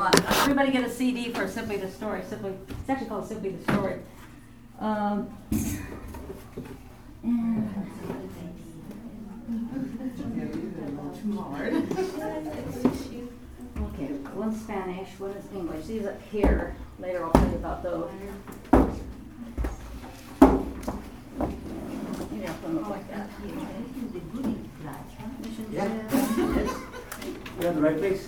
lot. Everybody get a CD for Simply the Story. It's actually called Simply the Story. Okay, one's Spanish, one is English. These up here. Later I'll tell you about those. Maybe I'll put them up like that. You have the right place?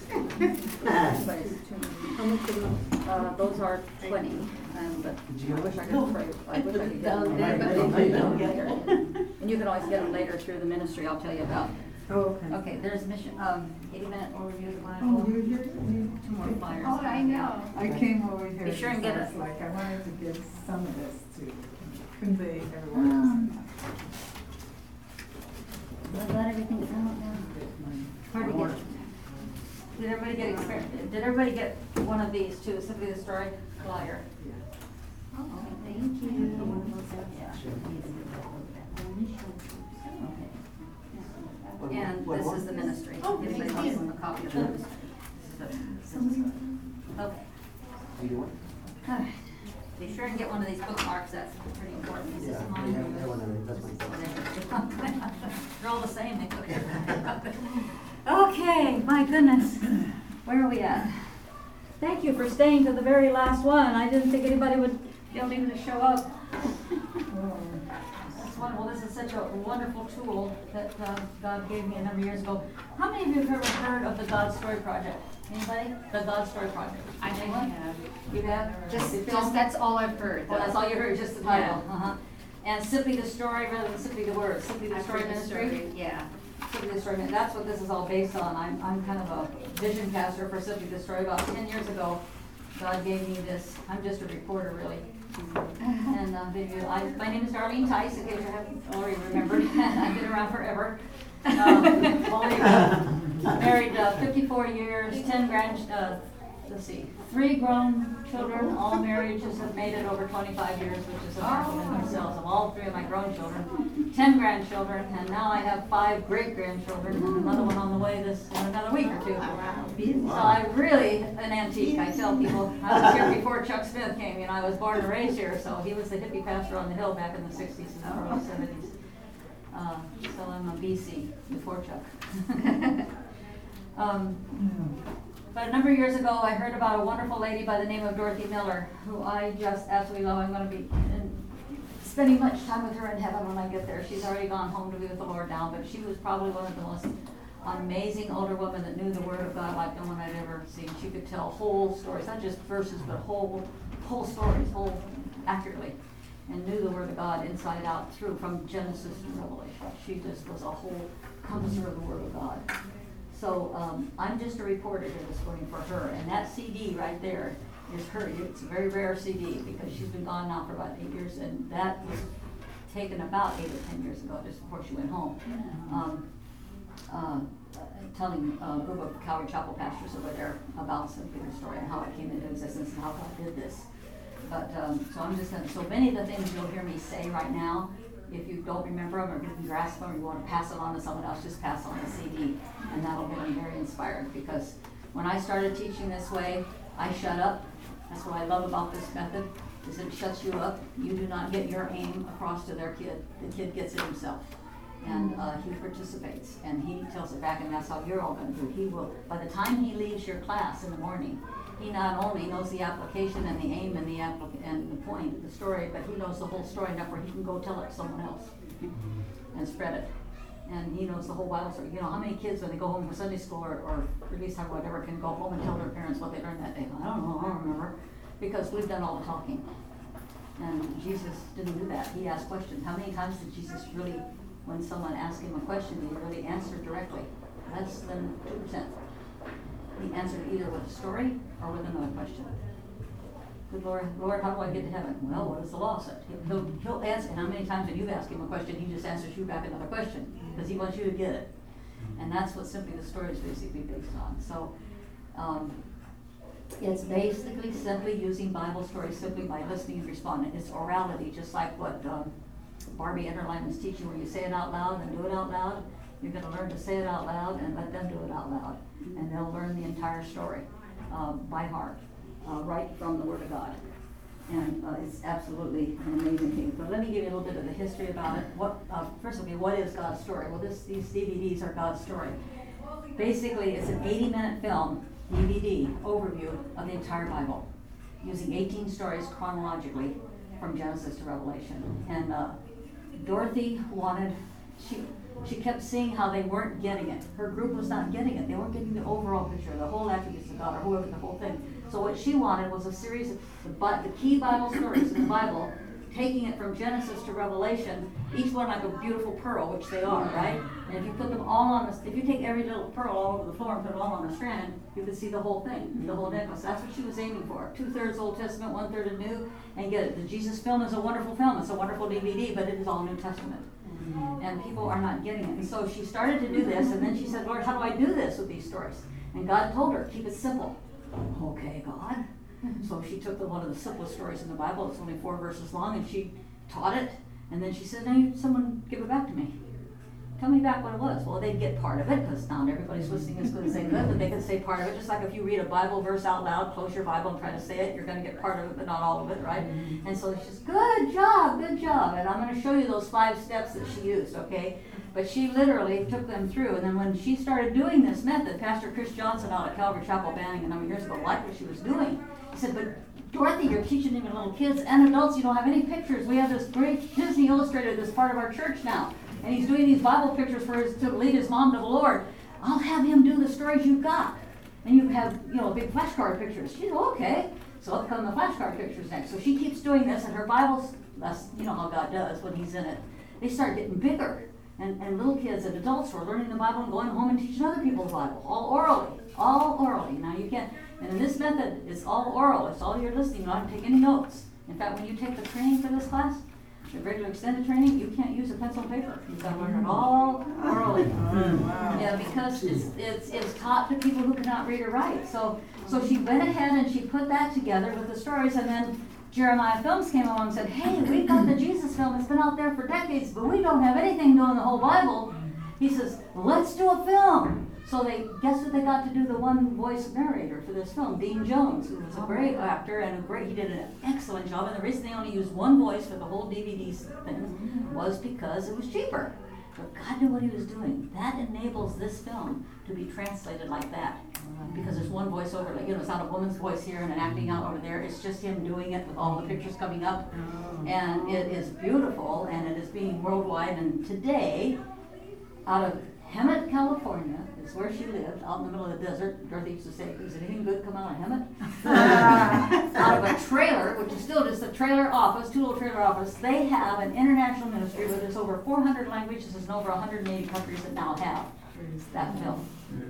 Those are 20, but I wish I could get them later. And you can always get them later through the ministry I'll tell you about. Oh, okay. Okay, there's mission, 80-minute overview of the Oh, Bible. you're here? 2 more flyers. Oh, I know. I came over here. Be sure and get because it. I wanted to give some of this to convey everyone. I got everything out now. Hard to get. Did everybody get one of these too? Simply the Story flyer. Oh, thank you. And this is the ministry. Oh, Everybody thank wants you. a copy of the ministry. Okay. You do what? All right. Be sure and get one of these bookmarks. That's pretty important. This is Yeah, mine. I have one already. That's my phone. They're all the same. They look Okay, my goodness. Where are we at? Thank you for staying to the very last one. I didn't think anybody would be able even to show up. That's wonderful. This is such a wonderful tool that God gave me a number of years ago. How many of you have ever heard of the God Story Project? Anybody? The God Story Project. I think I have. You have? Just that's all I've heard. Well, that's all you heard, just the title. Yeah. And Simply the Story rather than Simply the Word. Simply the Story Ministry. Yeah. Simply the Story. That's what this is all based on. I'm kind of a vision caster for Simply the Story. About 10 years ago, God gave me this. I'm just a reporter, really. And my name is Darlene Tice, in case you haven't already remembered. I've been around forever. Married 54 years, 10 3 grown children. All marriages have made it over 25 years, which is a miracle in themselves. Of all 3 of my grown children, 10 grandchildren, and now I have 5 great-grandchildren, and another one on the way in another week or 2. So I'm really an antique. I tell people, I was here before Chuck Smith came. I was born and raised here, so he was the hippie pastor on the hill back in the 60s and early 70s. So I'm a BC before Chuck. But a number of years ago, I heard about a wonderful lady by the name of Dorothy Miller, who I just absolutely love. I'm going to be spending much time with her in heaven when I get there. She's already gone home to be with the Lord now, but she was probably one of the most amazing older women that knew the Word of God like no one I'd ever seen. She could tell whole stories, not just verses, but whole stories, accurately, and knew the Word of God inside out through, from Genesis to Revelation. She just was a whole compasser of the Word of God. So I'm just a reporter here this morning for her, and that CD right there is her. It's a very rare CD because she's been gone now for about 8 years, and that was taken about 8 or 10 years ago, just before she went home. Telling a group of Calvary Chapel pastors over there about Simply the Story and how it came into existence and how God did this. But so I'm just going to, so many of the things you'll hear me say right now, if you don't remember them or didn't grasp them or you want to pass it on to someone else, just pass on the CD, and that'll get them very inspired. Because when I started teaching this way, I shut up. That's what I love about this method, is it shuts you up. You do not get your aim across to their kid. The kid gets it himself. And he participates, and he tells it back, and that's how you're all going to do. He will, by the time he leaves your class in the morning, he not only knows the application and the aim and the point, the story, but he knows the whole story enough where he can go tell it to someone else and spread it. And he knows the whole Bible story. How many kids when they go home from Sunday school or release time, whatever, can go home and tell their parents what they learned that day? I don't know, I don't remember, because we've done all the talking. And Jesus didn't do that. He asked questions. How many times did Jesus really, when someone asked him a question, did he really answer directly? Less than 2%. He answered either with a story or with another question. Good Lord, how do I get to heaven? Well, what does the law say? He'll answer. How many times when you've asked him a question, he just answers you back another question because he wants you to get it. And that's what Simply the Story is basically based on. So it's basically simply using Bible stories simply by listening and responding. It's orality, just like what Barbie Enderlein was teaching, where you say it out loud and do it out loud. You're going to learn to say it out loud and let them do it out loud. And they'll learn the entire story. by heart, right from the Word of God. And it's absolutely an amazing thing. But let me give you a little bit of the history about it. First of all, what is God's story? Well, these DVDs are God's story. Basically, it's an 80-minute film, DVD, overview of the entire Bible, using 18 stories chronologically from Genesis to Revelation. And Dorothy she kept seeing how they weren't getting it. Her group was not getting it. They weren't getting the overall picture, the whole attributes of God, or whoever, the whole thing. So what she wanted was a series of the key Bible stories in the Bible, taking it from Genesis to Revelation, each one like a beautiful pearl, which they are, right? And if you put them all on if you take every little pearl all over the floor and put it all on a strand, you can see the whole thing, the whole necklace. That's what she was aiming for. 2/3 Old Testament, 1/3 of New, and get it. The Jesus film is a wonderful film. It's a wonderful DVD, but it is all New Testament. And people are not getting it. And so she started to do this, and then she said, Lord, how do I do this with these stories? And God told her, keep it simple. Okay, God. So she took one of the simplest stories in the Bible. It's only 4 verses long, and she taught it. And then she said, now someone give it back to me. Tell me back what it was. Well, they'd get part of it, because not everybody's listening as good as they could, but they could say part of it. Just like if you read a Bible verse out loud, close your Bible and try to say it, you're going to get part of it, but not all of it, right? And so she says, good job. And I'm going to show you those 5 steps that she used, okay? But she literally took them through. And then when she started doing this method, Pastor Chris Johnson out at Calvary Chapel Banning a number of years ago liked what she was doing. He said, but Dorothy, you're teaching even little kids and adults. You don't have any pictures. We have this great Disney illustrator that's part of our church now. And he's doing these Bible pictures to lead his mom to the Lord. I'll have him do the stories you've got. And you have, big flashcard pictures. She said, okay. So up come the flashcard pictures next. So she keeps doing this, and her Bibles, you know how God does when he's in it, they start getting bigger. And little kids and adults were learning the Bible and going home and teaching other people the Bible, all orally. Now you can't, and in this method, it's all oral. It's all you're listening. You don't have to take any notes. In fact, when you take the training for this class, the regular extended training, you can't use a pencil and paper. You've got to learn it all orally. Yeah, because it's taught to people who cannot read or write. So she went ahead and she put that together with the stories, and then Jeremiah Films came along and said, hey, we've got the Jesus film. It's been out there for decades, but we don't have anything doing the whole Bible. He says, let's do a film. So guess what they got to do the one voice narrator for this film? Dean Jones, who was a great actor and he did an excellent job. And the reason they only used one voice for the whole DVD thing was because it was cheaper. But God knew what he was doing. That enables this film to be translated like that. Because there's one voiceover, it's not a woman's voice here and an acting out over there. It's just him doing it with all the pictures coming up. And it is beautiful, and it is being worldwide. And today, out of Hemet, California, is where she lived, out in the middle of the desert. Dorothy used to say, is anything good come out of Hemet? Out of a trailer, which is still just a trailer office, 2 little trailer office, they have an international ministry where there's over 400 languages and over 180 countries that now have that film.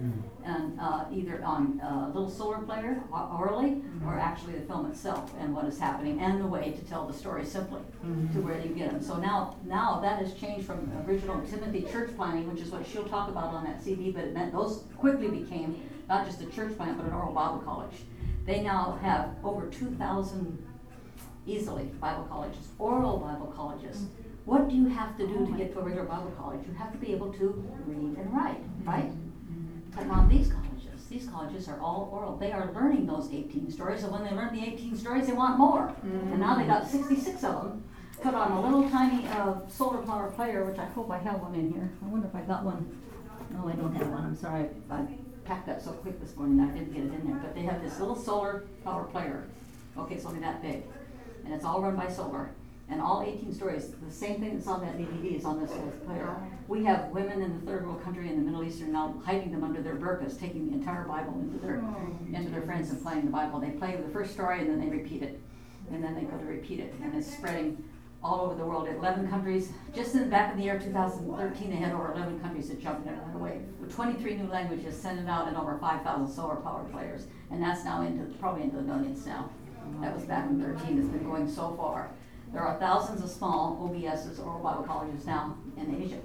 And either on a little solar player, orally, or actually the film itself and what is happening and the way to tell the story simply to where you get them. So now that has changed from original Timothy church planting, which is what she'll talk about on that CD, but it meant those quickly became not just a church plant, but an oral Bible college. They now have over 2,000 easily Bible colleges, oral Bible colleges. What do you have to do to get to a regular Bible college? You have to be able to read and write, right? But not these colleges. These colleges are all oral. They are learning those 18 stories, and when they learn the 18 stories, they want more. And now they got 66 of them put on a little tiny solar power player, which I hope I have one in here. I wonder if I got one. No, I don't have one. I'm sorry. I packed that so quick this morning I didn't get it in there. But they have this little solar power player. Okay, it's only that big. And it's all run by solar. And all 18 stories, the same thing that's on that DVD is on this little player. We have women in the third world country in the Middle East are now hiding them under their burqas, taking the entire Bible into their friends and playing the Bible. They play the first story and then they repeat it. And then they go to repeat it. And it's spreading all over the world. 11 countries. Just back in the year 2013, they had over 11 countries that jumped in it right away. With 23 new languages, sent it out, and over 5,000 solar power players. And that's now probably into the millions now. That was back in 13. It's been going so far. There are thousands of small OBSs, oral Bible colleges now in Asia.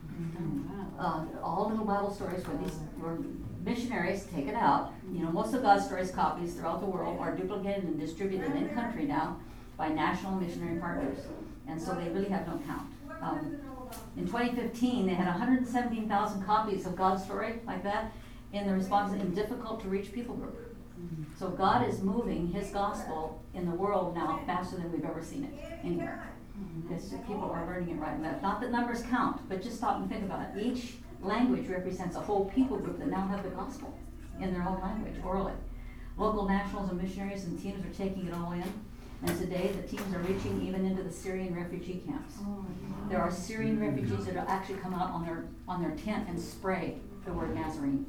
All little Bible stories where missionaries take it out. Most of God's stories copies throughout the world are duplicated and distributed in country now by national missionary partners. And so they really have no count. In 2015, they had 117,000 copies of God's story like that in the response in difficult to reach people group. So God is moving his gospel in the world now faster than we've ever seen it anywhere. It's just people are learning it right and left. Not that numbers count, but just stop and think about it. Each language represents a whole people group that now have the gospel in their own language, orally. Local nationals and missionaries and teams are taking it all in. And today the teams are reaching even into the Syrian refugee camps. There are Syrian refugees that will actually come out on their tent and spray the word Nazarene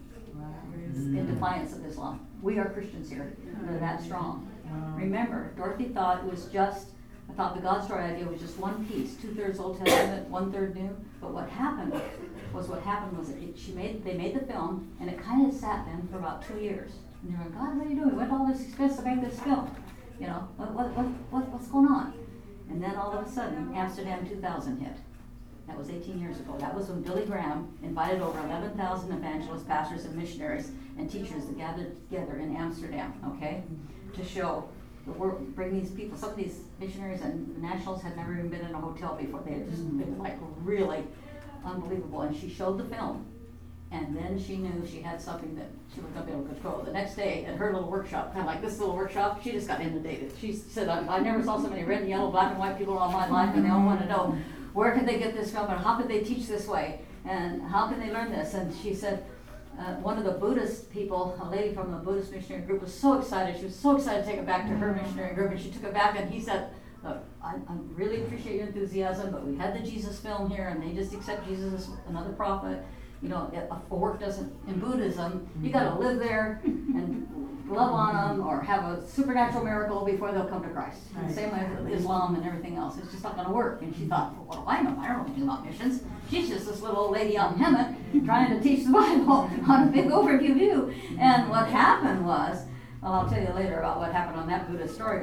in defiance of Islam. We are Christians here. We're that strong. Remember, Dorothy thought it was just, I thought the God story idea was just one piece, 2/3 Old Testament, 1/3 New. But what happened was they made the film, and it kind of sat then for about 2 years. And they were, God, what are you doing? What all this expense to make this film? You know, what's going on? And then all of a sudden, Amsterdam 2000 hit. That was 18 years ago. That was when Billy Graham invited over 11,000 evangelists, pastors, and missionaries and teachers to gather together in Amsterdam, okay, to show the world, bring these people. Some of these missionaries and nationals had never even been in a hotel before. They had just been like really unbelievable. And she showed the film. And then she knew she had something that she was going to be able to control. The next day, at her little workshop, kind of like this little workshop, she just got inundated. She said, I never saw so many red and yellow, black and white people all my life, and they all want to know, where could they get this from, and how could they teach this way, and how can they learn this? And she said, one of the Buddhist people, a lady from the Buddhist missionary group, was so excited. She was so excited to take it back to her missionary group, and she took it back, and he said, look, I really appreciate your enthusiasm, but we had the Jesus film here, and they just accept Jesus as another prophet. You know, if a work doesn't, in Buddhism, you got to live there and love on them or have a supernatural miracle before they'll come to Christ. Right. Same with Islam and everything else. It's just not going to work. And she thought, well, what do I know? I don't know anything about missions. She's just this little old lady out in Hemet trying to teach the Bible on a big overview view. And what happened was, well, I'll tell you later about what happened on that Buddhist story,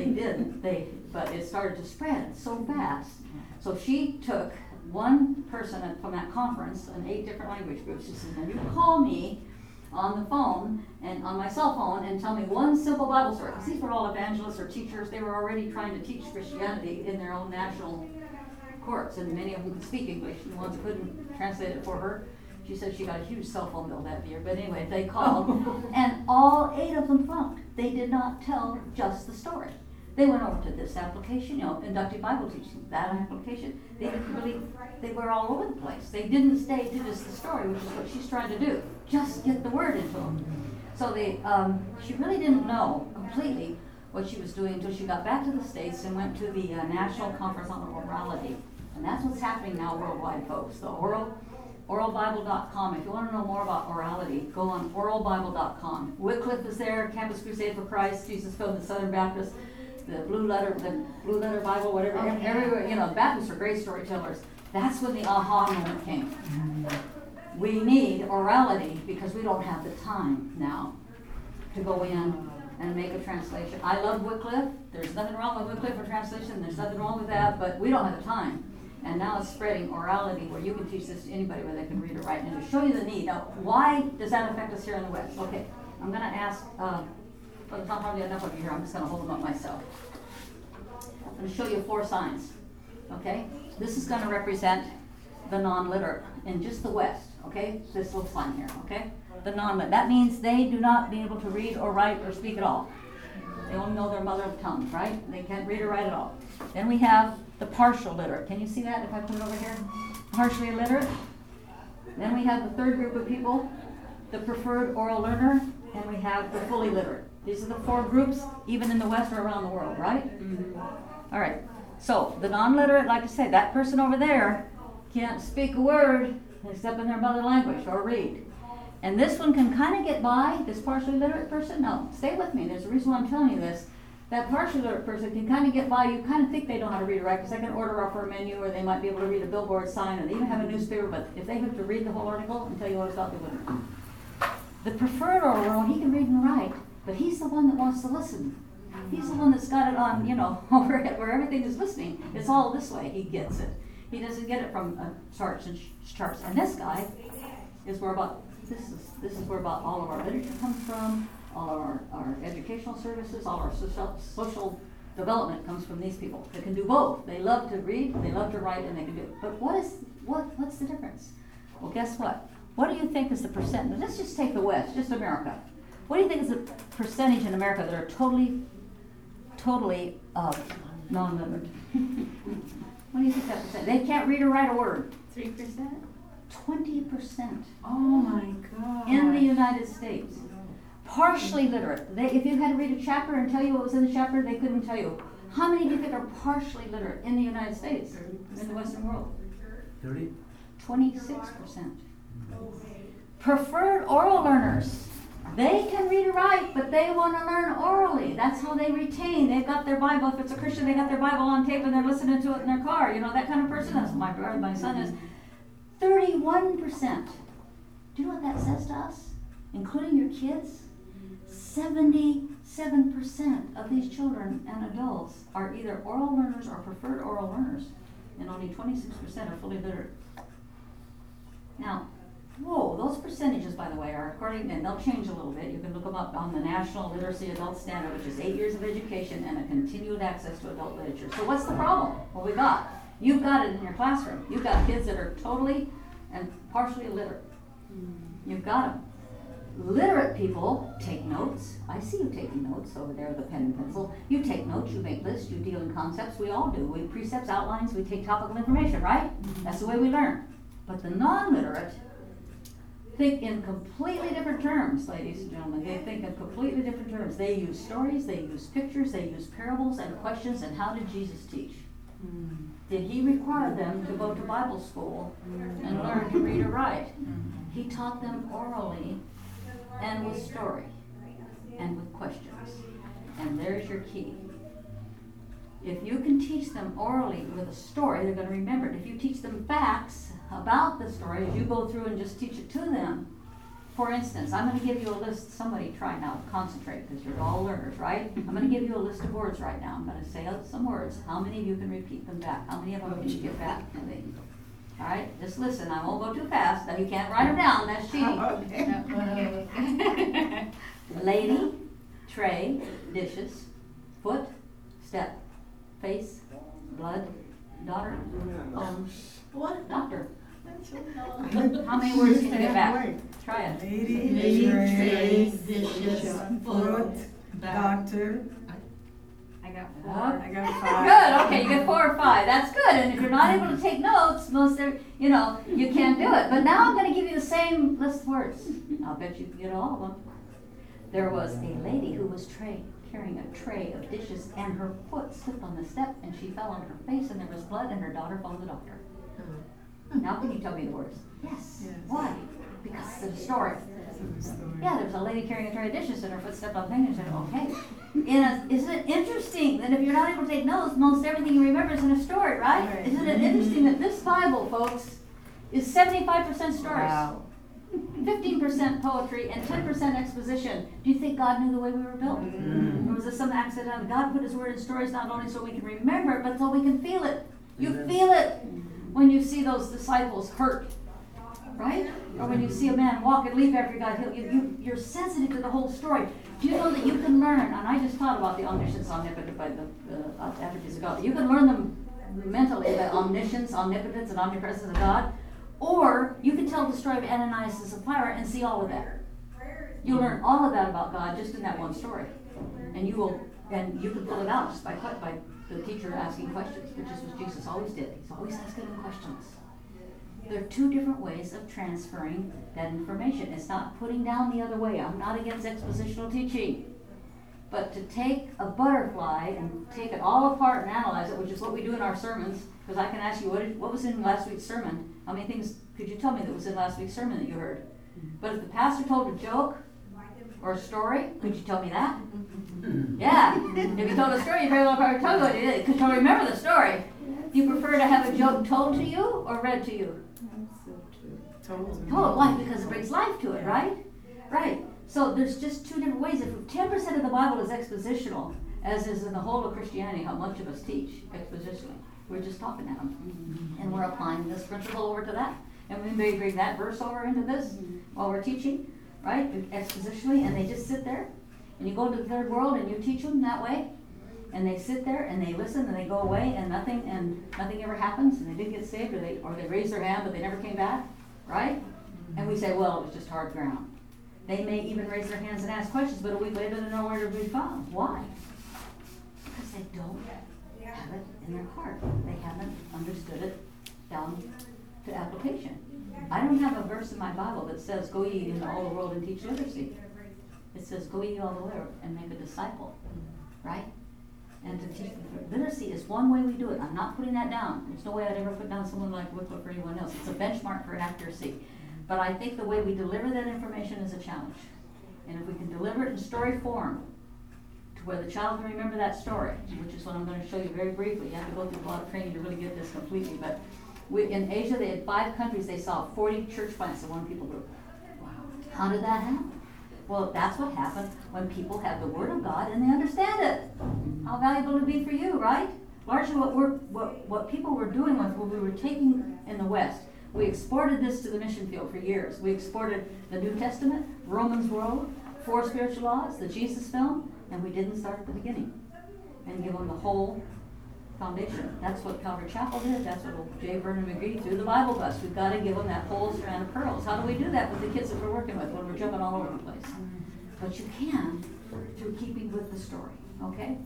but it started to spread so fast. So she took one person from that conference in 8 different language groups. She said, now you call me on the phone and on my cell phone and tell me one simple Bible story. Because these were all evangelists or teachers. They were already trying to teach Christianity in their own national courts, and many of them could speak English, and the ones that couldn't translate it for her. She said she got a huge cell phone bill that year. But anyway, they called, and all 8 of them flunked. They did not tell just the story. They went over to this application, inductive Bible teaching, that application. They were all over the place. They didn't stay to just the story, which is what she's trying to do. Just get the word into them. So she really didn't know completely what she was doing until she got back to the States and went to the National Conference on Orality. And that's what's happening now worldwide, folks. The oralbible.com. If you want to know more about orality, go on oralbible.com. Wycliffe is there, Campus Crusade for Christ, Jesus Film, the Southern Baptist, the Blue Letter Bible, whatever. Everywhere, Baptists are great storytellers. That's when the aha moment came. We need orality because we don't have the time now to go in and make a translation. I love Wycliffe. There's nothing wrong with Wycliffe for translation. There's nothing wrong with that, but we don't have the time. And now it's spreading orality where you can teach this to anybody where they can read or write. And to show you the need. Now, why does that affect us here in the West? Okay, I'm going to ask... Well, there's not hardly enough of you here. I'm just going to hold them up myself. I'm going to show you 4 signs. Okay? This is going to represent the non-literate in just the West. Okay? This little sign here. Okay? The non-literate. That means they do not be able to read or write or speak at all. They only know their mother tongue, right? They can't read or write at all. Then we have the partial literate. Can you see that if I put it over here? Partially illiterate. Then we have the 3rd group of people, the preferred oral learner, and we have the fully literate. These are the 4 groups, even in the West or around the world, right? Mm-hmm. All right. So the non-literate, like I said, that person over there can't speak a word except in their mother language or read. And this one can kind of get by, this partially literate person. Now, stay with me. There's a reason why I'm telling you this. That partially literate person can kind of get by. You kind of think they know how to read or write because they can order off a menu or they might be able to read a billboard sign or they even have a newspaper. But if they have to read the whole article and tell you what it's about, they wouldn't. The preferred oral learner, he can read and write. But he's the one that wants to listen. He's the one that's got it on, overhead where everything is listening. It's all this way. He gets it. He doesn't get it from charts and charts. And this guy is where about this is where about all of our literature comes from. All of our educational services, all our social development comes from these people. They can do both. They love to read, they love to write, and they can do it. But what's the difference? Well, guess what? What do you think is the percent? Let's just take the West, just America. What do you think is the percentage in America that are totally non-literate? What do you think that percent? They can't read or write a word. 3%? 20% Oh my God. in the United States. Partially literate. If you had to read a chapter and tell you what was in the chapter, they couldn't tell you. How many do you think are partially literate in the United States, in the Western world? 30? 26%. Preferred oral learners. They can read or write, but they want to learn orally. That's how they retain. They've got their Bible. If it's a Christian, they got their Bible on tape and they're listening to it in their car. You know, that kind of person. That's what my brother, my son is. 31%. Do you know what that says to us? Including your kids? 77% of these children and adults are either oral learners or preferred oral learners, and only 26% are fully literate. Now, whoa, those percentages, by the way, are according, and they'll change a little bit. You can look them up on the National Literacy Adult Standard, which is 8 years of education and a continued access to adult literature. So what's the problem? Well, you've got it in your classroom. You've got kids that are totally and partially illiterate. You've got them. Literate people take notes. I see you taking notes over there with a pen and pencil. You take notes, you make lists, you deal in concepts. We all do. We precepts, outlines, we take topical information, right? That's the way we learn. But the non-literate think in completely different terms, ladies and gentlemen. They think in completely different terms. They use stories, they use pictures, they use parables and questions. And how did Jesus teach? Did he require them to go to Bible school and learn to read or write? He taught them orally and with story and with questions. And there's your key. If you can teach them orally with a story, they're going to remember it. If you teach them facts about the story as you go through and just teach it to them, for instance, I'm going to give you a list. Somebody try now, concentrate, because you're all learners, right? I'm going to give you a list of words right now. I'm going to say out some words. How many of you can repeat them back? How many of them can you get back? All right, just listen. I won't go too fast. Now you can't write them down. That's cheating. Lady, tray, dishes, foot, step, face, blood, daughter, what? Doctor. How many words can you get back? Try it. Lady, tray, dishes, foot, doctor. I got 4. I got 5. Good. Okay, you get 4 or 5. That's good. And if you're not able to take notes, you can't do it. But now I'm going to give you the same list of words. I'll bet you can get all of them. There was a lady who was carrying a tray of dishes, and her foot slipped on the step, and she fell on her face, and there was blood, and her daughter followed the doctor. Now can you tell me the words? Yes. Why? Because it's a story. Yeah, there's a lady carrying a tray of dishes and her foot stepped on things and said, okay. Isn't it interesting that if you're not able to take notes, most everything you remember is in a story, right? Isn't it interesting that this Bible, folks, is 75% stories, Wow. 15% poetry, and 10% exposition? Do you think God knew the way we were built? Or was this some accident? God put his word in stories not only so we can remember it, but so we can feel it. You feel it when you see those disciples hurt, right? Or when you see a man walk and leap after God, you're sensitive to the whole story. Do you know that you can learn, and I just taught about the omniscience, omnipotence by the attributes of God. You can learn them mentally, the omniscience, omnipotence, and omnipresence of God, or you can tell the story of Ananias and Sapphira and see all of that. You'll learn all of that about God just in that one story. And you can pull it out just by the teacher asking questions, which is what Jesus always did. He's always asking them questions. There are 2 different ways of transferring that information. It's not putting down the other way. I'm not against expositional teaching. But to take a butterfly and take it all apart and analyze it, which is what we do in our sermons, because I can ask you, what was in last week's sermon? How many things could you tell me that was in last week's sermon that you heard? But if the pastor told a joke or a story, could you tell me that? Yeah. If you told a story, you very well probably tell me what it is, because you'll remember the story. Do you prefer to have a joke told to you or read to you? Told. Why? Because it brings life to it, right? Right. So there's just 2 different ways. If 10% of the Bible is expositional, as is in the whole of Christianity, how much of us teach expositionally, we're just talking at them. And we're applying this principle over to that. And we may bring that verse over into this while we're teaching, right? Expositionally, and they just sit there. And you go to the third world and you teach them that way. And they sit there and they listen and they go away and nothing ever happens, and they didn't get saved, or they raised their hand but they never came back, right? And we say, well, it was just hard ground. They may even raise their hands and ask questions, but a week later they're nowhere to be found. Why? Because they don't have it in their heart. They haven't understood it down to application. I don't have a verse in my Bible that says, go ye into all the world and teach literacy. It says, go ye all the world and make a disciple, right? And to teach literacy is one way we do it. I'm not putting that down. There's no way I'd ever put down someone like Wycliffe or anyone else. It's a benchmark for accuracy. But I think the way we deliver that information is a challenge. And if we can deliver it in story form, to where the child can remember that story, which is what I'm going to show you very briefly. You have to go through a lot of training to really get this completely. But in Asia, they had 5 countries. They saw 40 church plants in one people group. Wow. How did that happen? Well, that's what happened when people have the Word of God and they understand it. How valuable it would be for you, right? Largely what people were doing was what we were taking in the West. We exported this to the mission field for years. We exported the New Testament, Romans Road, 4 Spiritual Laws, the Jesus film, and we didn't start at the beginning and give them the whole foundation. That's what Calvary Chapel did. That's what J. Vernon McGee through the Bible bus. We've got to give them that whole strand of pearls. How do we do that with the kids that we're working with when we're jumping all over the place? But you can through keeping with the story, okay?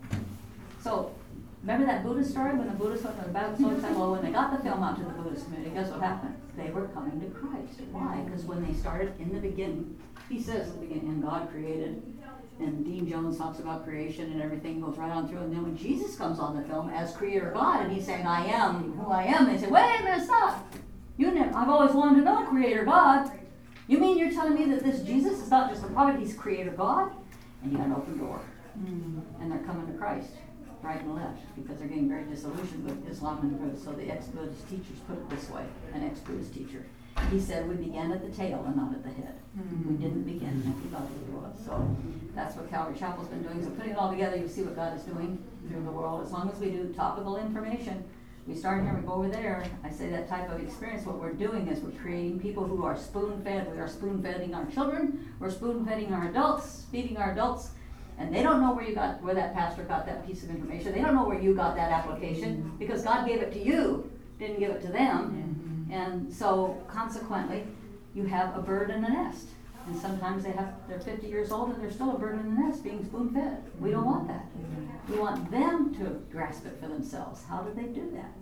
So, remember that Buddhist story when the Buddhists went about so excited? Well, when they got the film out to the Buddhist community, guess what happened? They were coming to Christ. Why? Because when they started in the beginning, he says in the beginning, and God created, and Dean Jones talks about creation and everything goes right on through. And then when Jesus comes on the film as creator God and he's saying, I am who I am, they say, wait a minute, stop. I've always wanted to know creator God. You mean you're telling me that this Jesus is not just a prophet, he's creator God? And you got an open door. And they're coming to Christ, right and left, because they're getting very disillusioned with Islam and Buddhism. So the ex-Buddhist teachers put it this way, an ex-Buddhist teacher. He said we began at the tail and not at the head. We didn't begin at the other. So that's what Calvary Chapel's been doing. So putting it all together, you see what God is doing through the world. As long as we do topical information, we start here, we go over there. I say that type of experience, what we're doing is we're creating people who are spoon-fed. We are spoon-feeding our children. We're spoon-feeding our adults, feeding our adults. And they don't know where that pastor got that piece of information. They don't know where you got that application because God gave it to you, didn't give it to them. And so consequently, you have a bird in a nest. And sometimes they're 50 years old and they're still a bird in the nest being spoon-fed. We don't want that. We want them to grasp it for themselves. How do they do that?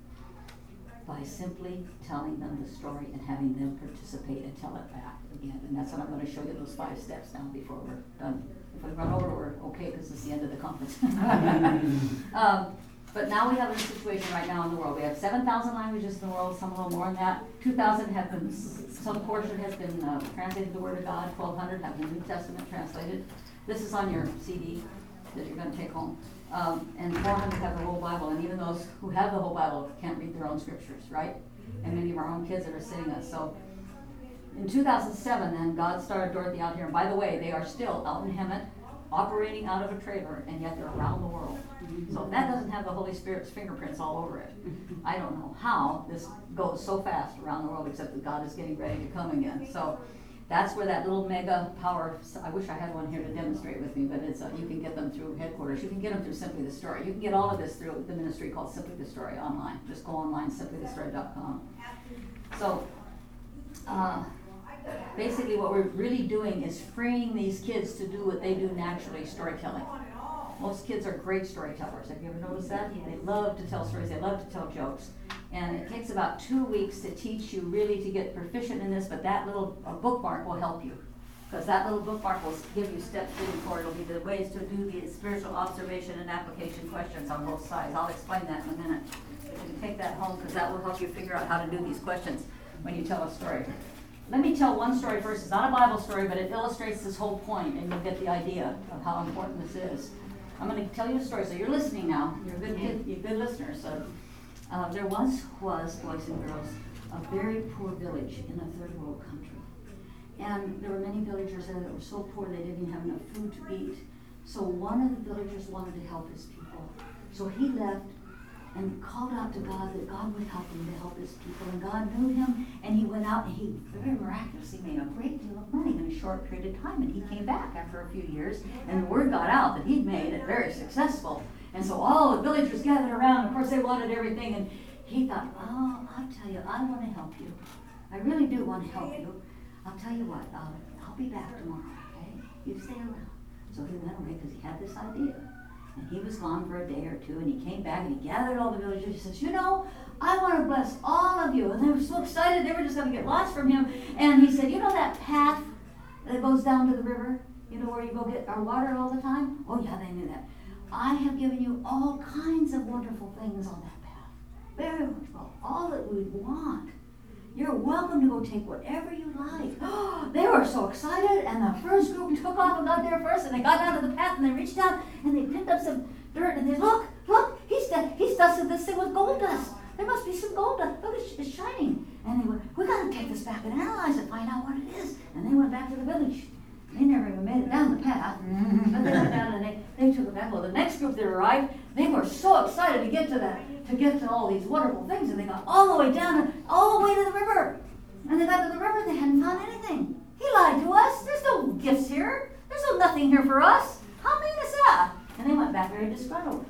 By simply telling them the story and having them participate and tell it back again. And that's what I'm going to show you, those 5 steps now before we're done. If we run over, we're okay because it's the end of the conference. But now we have a situation right now in the world. We have 7,000 languages in the world, some a little more than that. 2,000 have been, some portion has been translated the Word of God. 1,200 have the New Testament translated. This is on your CD that you're going to take home. And 400 have the whole Bible. And even those who have the whole Bible can't read their own scriptures, right? And many of our own kids that are sitting us. So in 2007, then, God started Dorothy out here. And by the way, they are still out in Hemet, operating out of a trailer, and yet they're around the world. So if that doesn't have the Holy Spirit's fingerprints all over it, I don't know how this goes so fast around the world, except that God is getting ready to come again. So that's where that little mega power, I wish I had one here to demonstrate with me, but it's you can get them through headquarters. You can get them through Simply the Story. You can get all of this through the ministry called Simply the Story online. Just go online, simplythestory.com. So basically what we're really doing is freeing these kids to do what they do naturally, storytelling. Most kids are great storytellers. Have you ever noticed that? They love to tell stories. They love to tell jokes. And it takes about 2 weeks to teach you really to get proficient in this, but that little bookmark will help you. Because that little bookmark will give you steps moving forward. It'll be the ways to do the spiritual observation and application questions on both sides. I'll explain that in a minute. But you can take that home because that will help you figure out how to do these questions when you tell a story. Let me tell one story first. It's not a Bible story, but it illustrates this whole point, and you'll get the idea of how important this is. I'm going to tell you a story, so you're listening now. You're good listeners. There once was, boys and girls, a very poor village in a third world country. And there were many villagers there that were so poor they didn't even have enough food to eat. So one of the villagers wanted to help his people. So he left and called out to God that God would help him to help his people. And God knew him, and he went out and he very miraculously made a great deal of money in a short period of time. And he came back after a few years, and the word got out that he'd made it very successful. And so all the villagers gathered around. Of course, they wanted everything. And he thought, oh, I'll tell you, I want to help you. I really do want to help you. I'll tell you what, I'll I'll be back tomorrow, okay? You stay around. So he went away because he had this idea. And he was gone for a day or two, and he came back and he gathered all the villagers. He says, I want to bless all of you. And they were so excited, they were just going to get lost from him. And he said, that path that goes down to the river? Where you go get our water all the time? Oh yeah, they knew that. I have given you all kinds of wonderful things on that path. Very wonderful. All that we want. You're welcome to go take whatever you like. They were so excited, and the first group took off and got there first, and they got down to the path, and they reached out, and they picked up some dirt, and they look, he's dusted this thing with gold dust. There must be some gold dust. Look, it's shining. And they went, we got to take this back and analyze it, find out what it is. And they went back to the village. They never even made it down the path. But they went down and they took it back. Well, the next group that arrived, they were so excited to get to all these wonderful things, and they got all the way down, all the way to the river. And they got to the river, they hadn't found anything. He lied to us. There's no gifts here. There's nothing here for us. How mean is that? And they went back very disgruntled.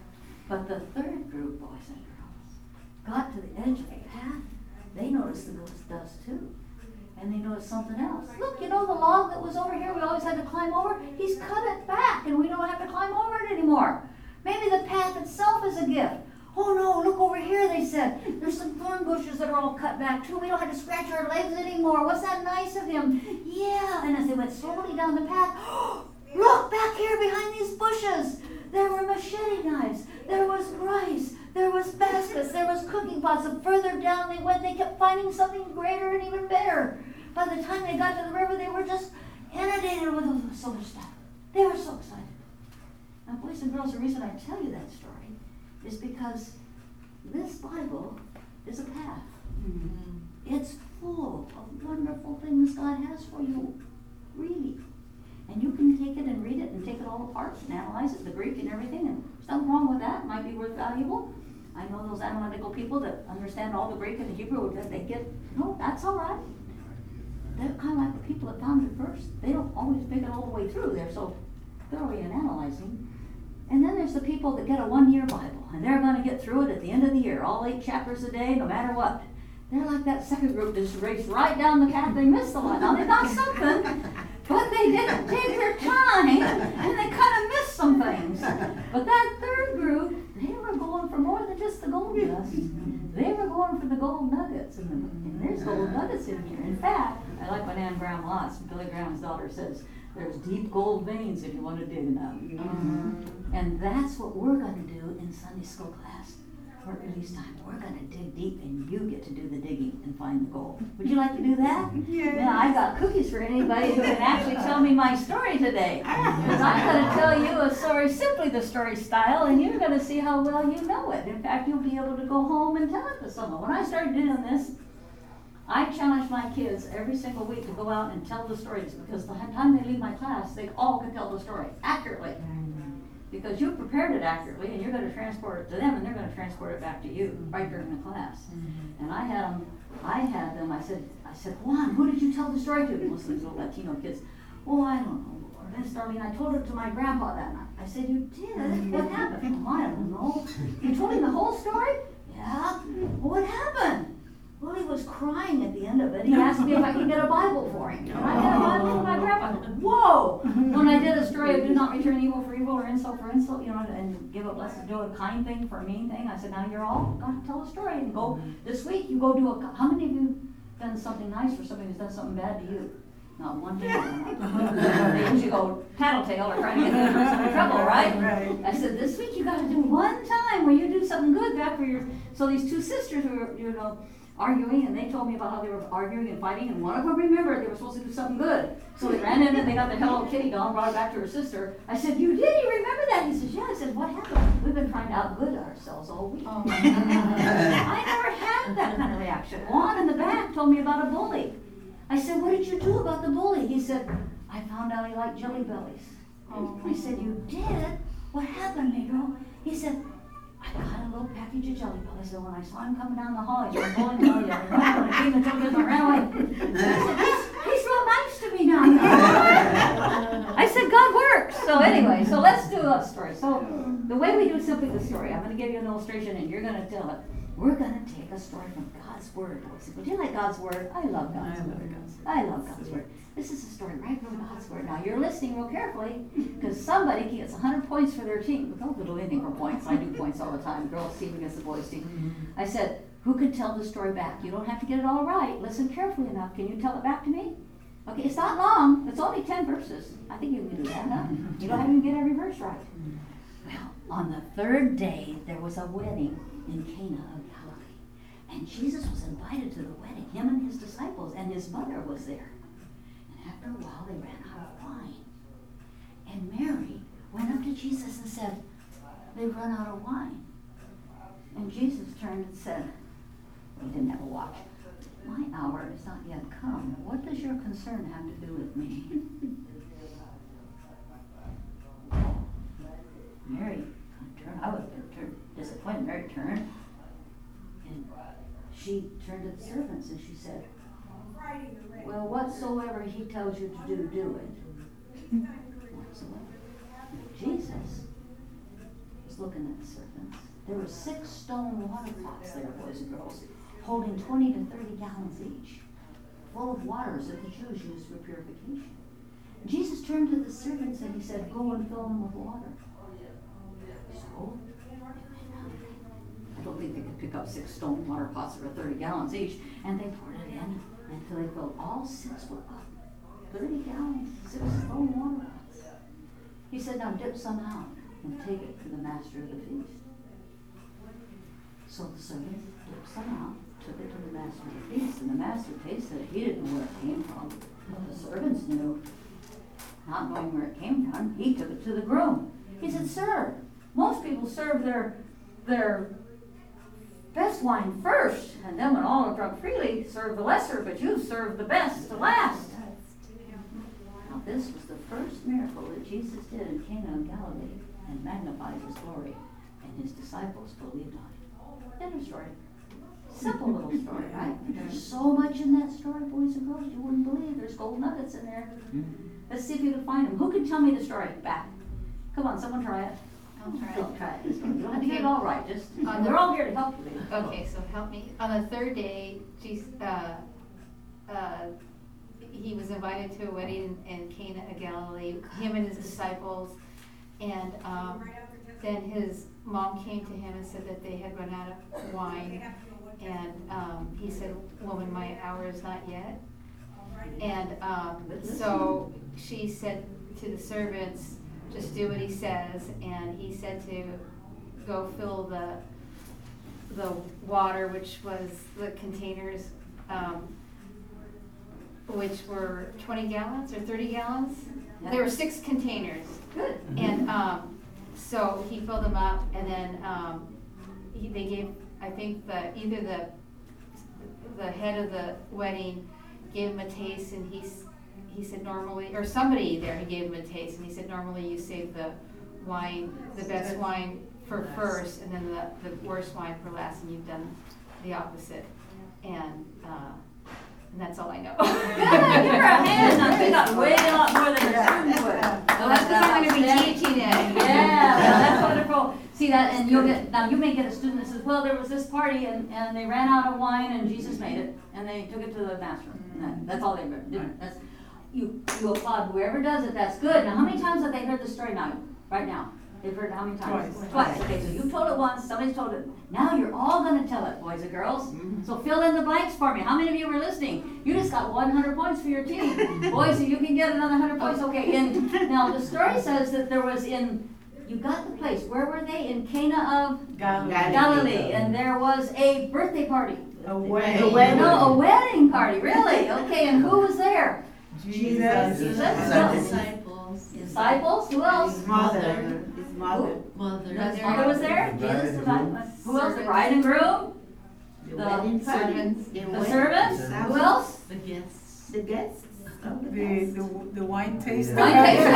But the third group, boys and girls, got to the edge of the path. They noticed the ghost dust too. And they noticed something else. Look, the log that was over here we always had to climb over? He's cut it back, and we don't have to climb over it anymore. Maybe the path itself is a gift. Oh no, look over here, they said. There's some thorn bushes that are all cut back too. We don't have to scratch our legs anymore. Wasn't that nice of him? Yeah. And as they went slowly down the path, look back here behind these bushes. There were machete knives. There was rice. There was baskets. There was cooking pots. And further down they went, they kept finding something greater and even better. By the time they got to the river, they were just inundated with all this other stuff. They were so excited. Now, boys and girls, the reason I tell you that story is because this Bible is a path. Mm-hmm. It's full of wonderful things God has for you, really. And you can take it and read it and take it all apart and analyze it, the Greek and everything, and there's nothing wrong with that. It might be worth valuable. I know those analytical people that understand all the Greek and the Hebrew, that they get, no, that's all right. They're kind of like the people that found it first. They don't always make it all the way through. They're so thoroughly in analyzing. And then there's the people that get a one-year Bible, and they're going to get through it at the end of the year, all 8 chapters a day, no matter what. They're like that second group, just raced right down the path. They missed a lot. Now, they got something, but they didn't take their time, and they kind of missed some things. But that third group, they were going for more than just the gold dust. They were going for the gold nuggets, and there's gold nuggets in here. In fact, I like what Anne Graham Lotz, Billy Graham's daughter, says, there's deep gold veins if you want to dig them. Mm-hmm. And that's what we're going to do in Sunday school class. For release time, we're going to dig deep, and you get to do the digging and find the gold. Would you like to do that? Yeah. Now, I got cookies for anybody who can actually tell me my story today. Because I'm going to tell you a story, simply the story style, and you're going to see how well you know it. In fact, you'll be able to go home and tell it to someone. When I started doing this, I challenge my kids every single week to go out and tell the stories, because by the time they leave my class, they all can tell the story accurately. Because you prepared it accurately, and you're going to transport it to them, and they're going to transport it back to you right during the class. And I said, Juan, who did you tell the story to? Most of these little Latino kids. Oh, I don't know, Lord. Miss Darlene, I told it to my grandpa that night. I said, you did? What happened? Oh, I don't know. You told him the whole story? Yeah. Well, what happened? Well, he was crying at the end of it. He asked me if I could get a Bible for him. And I got a Bible for my grandpa. I said, whoa! When I did a story of do not return evil for evil or insult for insult, and give a blessing, do a kind thing for a mean thing, I said, now you're all going to tell a story. And go, this week, you go do how many of you done something nice for somebody who's done something bad to you? Not one thing. They usually go tattletale or trying to get the other person in trouble, right? I said, this week you got to do one time where you do something good back for your. So these two sisters who were, arguing, and they told me about how they were arguing and fighting, and one of them remembered they were supposed to do something good. So they ran in and they got the Hello Kitty doll and brought it back to her sister. I said, you did? You remember that? He says, yeah. I said, what happened? We've been trying to outgood ourselves all week. I never had that kind of reaction. Juan in the back told me about a bully. I said, what did you do about the bully? He said, I found out he liked Jelly Bellies. I said, you did? What happened, Negro? He said, I got a little package of Jelly Bellies, so when I saw him coming down the hall, he started bowling belly and I came and took this and ran away. I said, he's real nice to me now. I said, God works. So anyway, so let's do a story. So the way we do simply the story, I'm going to give you an illustration and you're going to tell it. we're gonna take a story from God's Word. I said, well, do you like God's Word? I love God's Word. I love God's Word. This is a story right from God's Word. Now, you're listening real carefully, because somebody gets 100 points for their team. But don't do anything for points. I do points all the time. Girls' team against the boys' team. I said, who can tell the story back? You don't have to get it all right. Listen carefully enough. Can you tell it back to me? Okay, it's not long. It's only 10 verses. I think you can do that, huh? You don't have to get every verse right. Well, on the third day, there was a wedding in Cana of Galilee. And Jesus was invited to the wedding, him and his disciples, and his mother was there. And after a while, they ran out of wine. And Mary went up to Jesus and said, they've run out of wine. And Jesus turned and said, he didn't have a watch, my hour is not yet come. What does your concern have to do with me? Mary turned. I was disappointed. Mary turned, and she turned to the servants and she said, well, whatsoever he tells you to do, do it. Whatsoever. Jesus was looking at the servants. There were 6 stone water pots there, boys and girls, holding 20 to 30 gallons each, full of waters that the Jews used for purification. And Jesus turned to the servants and he said, go and fill them with water. So, I don't think they could pick up 6 stone water pots that were 30 gallons each, and they poured it in until they filled all 6 were up. 30 gallons, 6 stone water pots. He said, now dip some out and take it to the master of the feast. So the servants dipped some out, took it to the master of the feast, and the master tasted it. He didn't know where it came from. But the servants knew. Not knowing where it came from, he took it to the groom. He said, sir, most people serve their best wine first, and then when all are drunk freely, serve the lesser, but you serve the best to last. Now this was the first miracle that Jesus did in Cana of Galilee, and magnified his glory, and his disciples believed on it. End of story. Simple little story, right? There's so much in that story, boys and girls, you wouldn't believe. There's gold nuggets in there. Let's see if you can find them. Who can tell me the story back? Come on, someone try it. I'll try Don't it. try it. You don't have to get it all right. Just we're all here to help you. Okay, so help me. On the third day, Jesus, he was invited to a wedding in Cana of Galilee, him and his disciples, and then his mom came to him and said that they had run out of wine, and he said, woman, my hour is not yet. And so she said to the servants, just do what he says, and he said to go fill the water, which was the containers, which were 20 gallons or 30 gallons. Yeah. There were 6 containers. Good. And so he filled them up, and then they gave, I think, either the head of the wedding gave him a taste, and he said normally, or somebody there, he gave him a taste, and he said normally you save the wine, the best wine for first, and then the worst wine for last, and you've done the opposite. And that's all I know. Good. Give her a hand. Now, she got way a lot more than her students would. Well, that's because I'm going to be teaching it. Yeah, well, that's wonderful. See that, and you may get a student that says, well, there was this party and they ran out of wine and Jesus made it and they took it to the master. And that's all they did. That's, you applaud whoever does it. That's good. Now, how many times have they heard the story now? Right now. They've heard it how many times? Twice. Okay, so you told it once, somebody's told it. Now you're all going to tell it, boys and girls. So fill in the blanks for me. How many of you were listening? You just got 100 points for your team. Boys, so you can get another 100 points. Okay, now the story says that there was you got the place. Where were they? In Cana of Galilee. And there was a birthday party. A wedding. No, a wedding party, really? Okay, and who was there? Jesus. Disciples. Disciples? Who else? His mother. His mother was there? Jesus, who else? The Servants. bride and groom? The wedding party. Servants. The servants? Who else? The guests. The wine taster. Wine taster.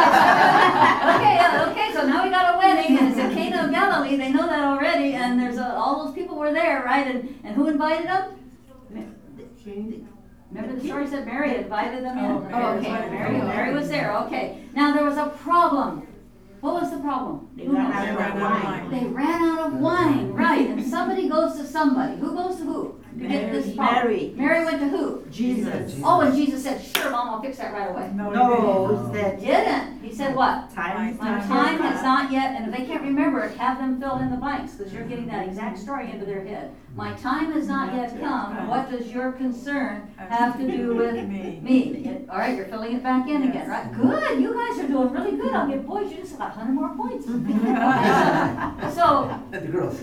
Okay, so now we got a wedding, and it's in Cana of Galilee. They know that already, and there's all those people were there, right? And who invited them? Remember the story said Mary invited them in? Oh, Mary okay, invited them. Mary was there. Okay, now there was a problem. What was the problem? They Who ran knows? out of wine. They ran out of wine, right, and somebody goes to somebody. Who goes to who? To get this problem. Mary. Mary went to who? Jesus. Oh, and Jesus said, sure, Mom, I'll fix that right away. No, No, he that Didn't. He said what? time is My not time yet has come. not yet, and if they can't remember it, have them fill in the blanks, because you're getting that exact story into their head. My time has not yet come. What does your concern have to do with me? All right, you're filling it back in again, right? Good, you guys are doing really good. I'll give boys, you just got 100 more points. So, And the girls.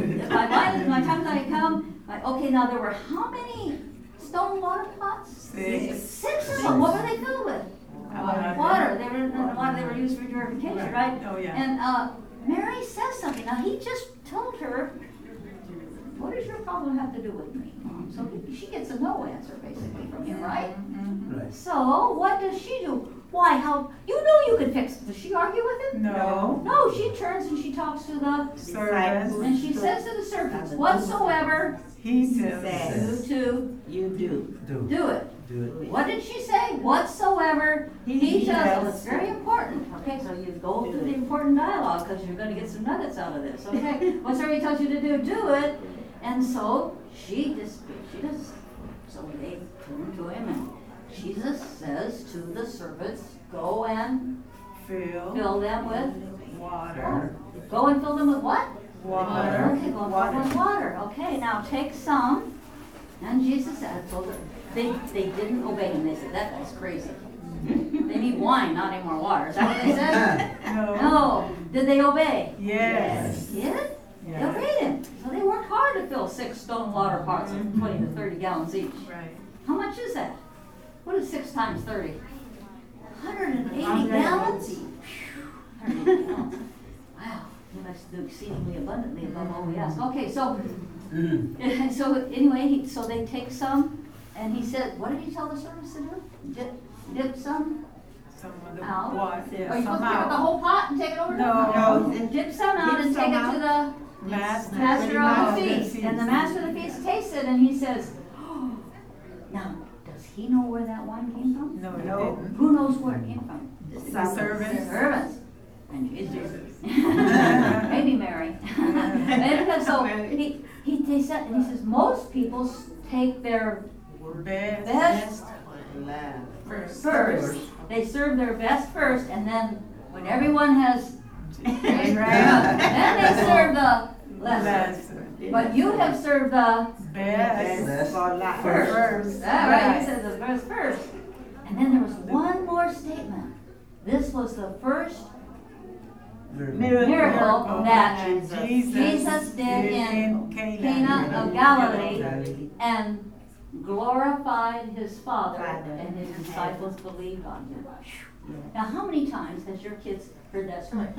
my time's not yet come. Okay, now there were how many stone water pots? Six. 6 of them. What were they filled with? Water. They were used for purification, right? Oh, yeah. And Mary says something. Now he just told her, "What does your problem have to do with me?" So she gets a no answer basically from him, right? Right. So what does she do? Why? How? You know you can fix it. Does she argue with him? No. No. She turns and she talks to the Servants. and she says to the servants, "Whatsoever He you says. to You do. do it." Do it. What did she say? Whatsoever he tells tells us. It's very important. Okay, so you go through the important dialogue because you're going to get some nuggets out of this. Okay, whatsoever he tells you to do it. And so she does. So they turn to him, and Jesus says to the servants, "Go and fill them with Water. Go and fill them with what? Water. Okay, go and fill them with water. Okay, now take some." And Jesus said, so they didn't obey him. They said, "That guy's crazy. They need wine, not any more water." Is that what they said? No. No. Did they obey? Yes. Did? They Yes. obeyed him. So they worked hard to fill 6 stone water pots of 20 to 30 gallons each. Right. How much is that? What is 6 times 30? 180 180. gallons? Phew, 180 gallons. Wow. You must do exceedingly abundantly above all we ask. Okay, so so anyway, so they take some, and he said, what did he tell the servants to do? Dip some Some of the out. water. Are Yeah, you supposed some to pick up the out. whole pot and take it over to No. the Dip some out Dip and some take it out. to the master of the feast. And the master of the feast tastes it, and he says, oh, now, does he know where that wine came from? No, No. he Who knows where it came from? The The servants. The servants. servants. And Jesus. Jesus. Maybe Mary. And so they said, and he says, most people take their Best. best First. first. They serve their best first, and then when everyone has Right. then they serve the lesser. Last. But you have served the Best. Best for life. First. all right, you said the verse first. And then there was one more statement. This was the first miracle that Jesus did in Cana of Galilee and glorified his Father, and his disciples believed on him. Now, how many times has your kids heard that story?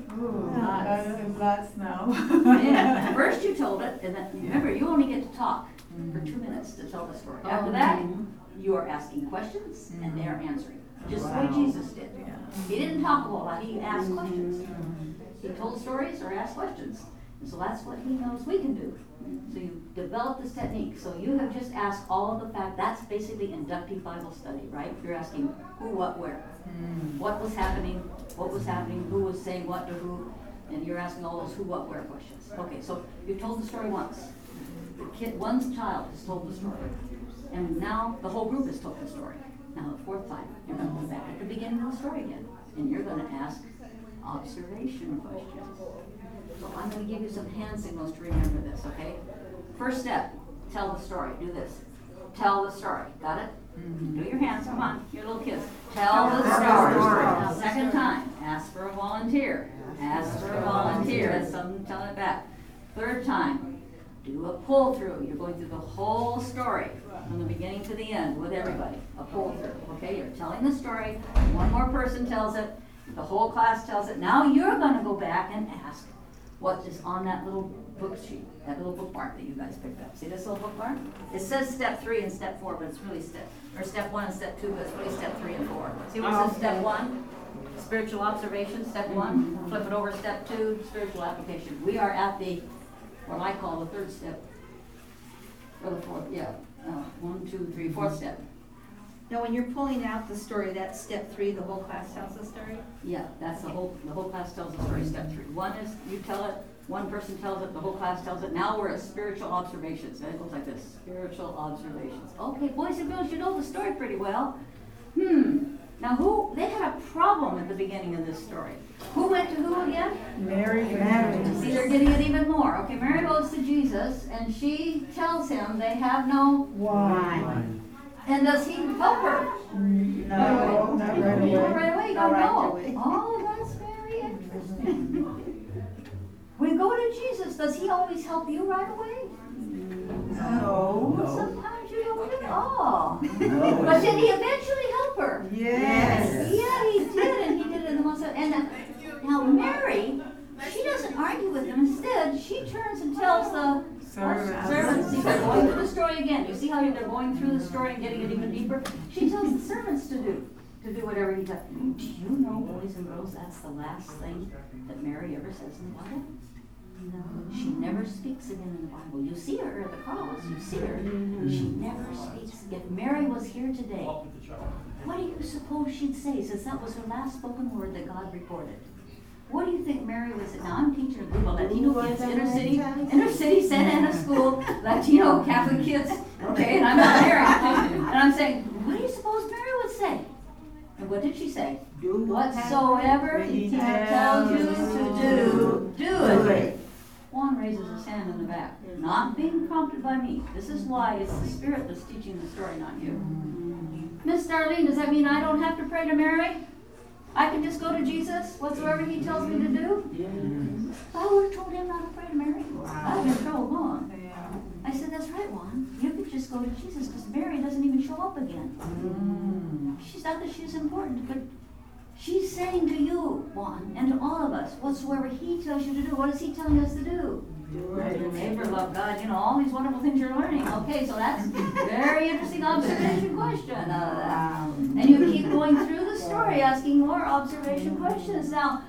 Lots now. Yeah. First you told it, and then, remember, you only get to talk for 2 minutes to tell the story. After that, you are asking questions, and they are answering, just the way Jesus did. He didn't talk a whole lot, he asked questions. He told stories or asked questions. And so that's what he knows we can do. So you develop this technique. So you have just asked all of the facts. That's basically inductive Bible study, right? You're asking who, what, where. What was happening, who was saying what to who, and you're asking all those who, what, where questions. Okay, so you told the story once. One child has told the story. And now the whole group has told the story. Now the 4th time, you're going to go back at the beginning of the story again. And you're going to ask observation questions. So I'm going to give you some hand signals to remember this, okay? First step, tell the story. Do this. Tell the story. Got it? Do your hands. Come on, you little kids. Tell the story. Now, second time, ask for a volunteer. Ask for a volunteer. That's something telling it back. Third time, do a pull through. You're going through the whole story from the beginning to the end with everybody. A pull through. Okay, you're telling the story. One more person tells it. The whole class tells it. Now you're going to go back and ask what is on that little book sheet, that little bookmark that you guys picked up. See this little bookmark? It says step 3 and step 4, but it's really step 1 and step 2, but it's really step 3 and 4. See where it says step 1? Spiritual observation, step 1. Flip it over, step 2, spiritual application. We are at the, what I call the 3rd step, or the 4th, yeah. 1, 2, 3, 4th step. Now, when you're pulling out the story, that's step 3, the whole class tells the story? Yeah, that's the whole class tells the story, step 3. One is you tell it, one person tells it, the whole class tells it. Now we're at spiritual observations. And it goes like this, spiritual observations. Okay, boys and girls, you know the story pretty well. Now they had a problem at the beginning of this story. Who went to who again? Mary. See, they're getting it even more. Okay, Mary goes to Jesus, and she tells him they have no Wine. And does he help her? No, not right away. Not right away, Not right no. away. Oh, that's very interesting. We go to Jesus, does he always help you right away? No. Sometimes you don't get it all. But did he eventually help her? Yes. Yeah, he did, and he did it in the most. And now Mary, she doesn't argue with him. Instead, she turns and tells the servants. See, they're going through the story again. You see how they're going through the story and getting it even deeper? She tells the servants to do whatever he does. Do you know, boys and girls, that's the last thing that Mary ever says in the Bible? No. She never speaks again in the Bible. You see her at the cross. You see her. She never speaks. If Mary was here today, what do you suppose she'd say, since that was her last spoken word that God recorded? What do you think Mary would say? Now, I'm teaching a group of Latino kids, inner city Santa Ana school, Latino Catholic kids, okay, and I'm not Mary. And I'm saying, what do you suppose Mary would say? And what did she say? Whatsoever he tells you to do it. Juan raises his hand in the back, not being prompted by me. This is why it's the Spirit that's teaching the story, not you. Miss Darlene, does that mean I don't have to pray to Mary? I can just go to Jesus, whatsoever he tells me to do? I would have told him not to pray to Mary. I would have told Juan. I said, that's right, Juan. You could just go to Jesus because Mary doesn't even show up again. She's not that she's important, but she's saying to you, Juan, and to all of us, whatsoever he tells you to do, what is he telling us to do? Love your neighbor, love God, all these wonderful things you're learning. Okay, so that's very interesting observation question. And you keep going through the story asking more observation questions. Now,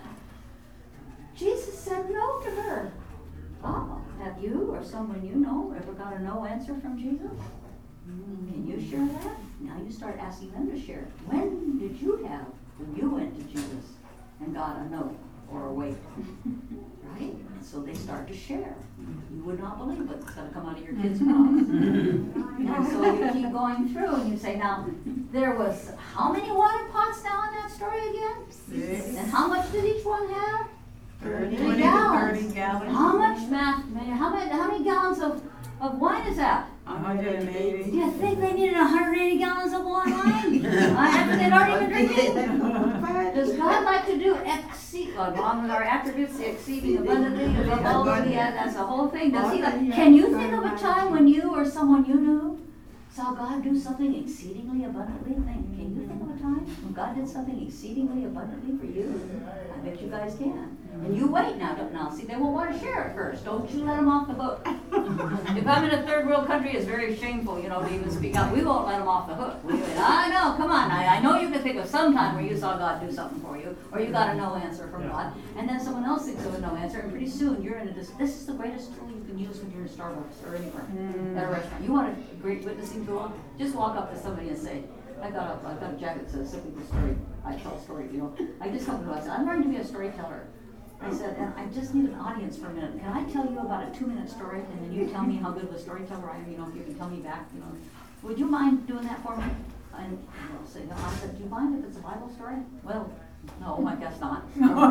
Jesus said no to her. Oh, have you or someone you know ever got a no answer from Jesus? Can you share that? Now you start asking them to share. When did you have, when you went to Jesus and got a no or a wait? Right? And so they start to share. You would not believe what's going to come out of your kids' mouths. And so you keep going through and you say, now, there was how many water pots now in that story again? 6. And how much did each one have? 30 gallons. to 30 gallons. How much, Matt? How many gallons of wine is that? 180. Do you think they needed 180 gallons of wine? After they'd already been drinking? Does God like to do along with our attributes, the exceeding abundantly above all that we have? That's the whole thing. Does he like? Can you think of a time when you or someone you knew saw God do something exceedingly abundantly? Can you think of a time when God did something exceedingly abundantly for you? I bet you guys can. And you wait now. See, they won't want to share it first. Don't you let them off the hook. If I'm in a third world country, it's very shameful, to even speak out. We won't let them off the hook. I know, come on. I know you can think of some time where you saw God do something for you, or you got a no answer from God, and then someone else thinks of a no answer, and pretty soon you're in this is the greatest tool you can use when you're in Starbucks or anywhere, at a restaurant. You want a great witnessing tool? Just walk up to somebody and say, I've got a jacket that says simply the story. I tell stories, I just come to us. I'm learning to be a storyteller. I said, and I just need an audience for a minute. Can I tell you about a 2-minute story, and then you tell me how good of a storyteller I am? If you can tell me back, Would you mind doing that for me? And I'll say, I said, do you mind if it's a Bible story? Well, no, I guess not.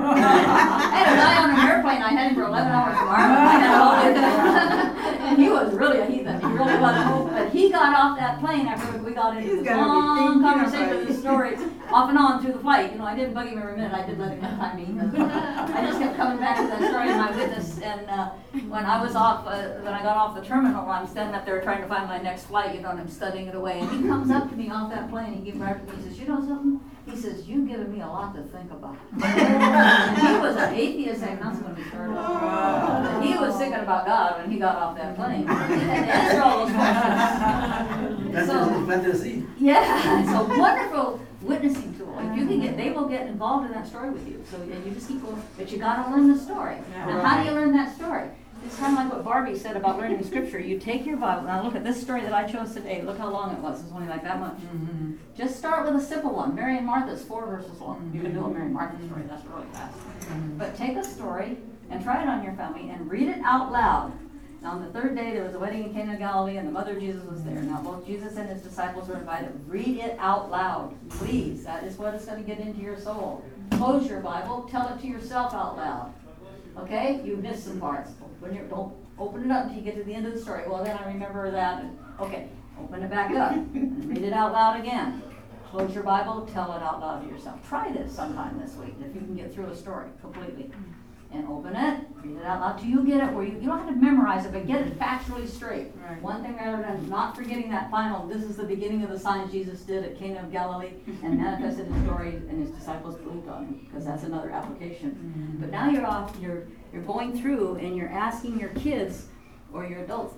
I had a guy on an airplane. I had him for 11 hours tomorrow. And he was really a heathen. He really was. But he got off that plane after we got into this long conversation with the story, off and on through the flight. I didn't bug him every minute. I did let him have time to eat. I just kept coming back to that story in my witness. And when I was off, when I got off the terminal, I'm standing up there trying to find my next flight, and I'm studying it away. And he comes up to me off that plane. He came right to me. He says, you know something? He says, you've given me a lot to think about. He was an atheist, and that's when we started. He was thinking about God when he got off that plane. He had to answer all those questions. That's fantasy. Yeah, it's a wonderful witnessing tool. If you can they will get involved in that story with you. So you just keep going, but you got to learn the story. Now, how do you learn that story? it's kind of like what Barbie said about learning scripture. You take your Bible, now look at this story that I chose today, look how long it was, it's only like that much. Just start with a simple one. Mary and Martha's 4 verses long. You can do a Mary and Martha story, that's really fast. But take a story and try it on your family and read it out loud. Now on the 3rd day there was a wedding in Cana of Galilee and the mother of Jesus was there. Now both Jesus and his disciples were invited. Read it out loud, please. That is what is going to get into your soul. Close your Bible, tell it to yourself out loud. Okay? You missed some parts. Don't open it up until you get to the end of the story. Well, then I remember that. Okay, open it back up and read it out loud again. Close your Bible, tell it out loud to yourself. Try this sometime this week if you can get through a story completely. And open it, read it out loud till you get it where you don't have to memorize it, but get it factually straight. Right. One thing rather than not forgetting that final, this is the beginning of the signs Jesus did at Cana of Galilee and manifested his glory, and his disciples believed on him, because that's another application. But now you're off, you're going through and you're asking your kids or your adults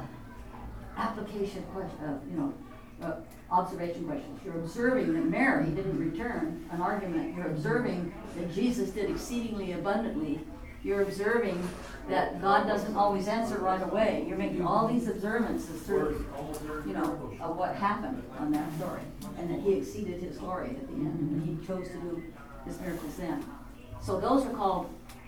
application question, observation questions. You're observing that Mary didn't return an argument. You're observing that Jesus did exceedingly abundantly. You're observing that God doesn't always answer right away. You're making all these observances through, of what happened on that story, and that he exceeded his glory at the end, and he chose to do his miracles then. So those are called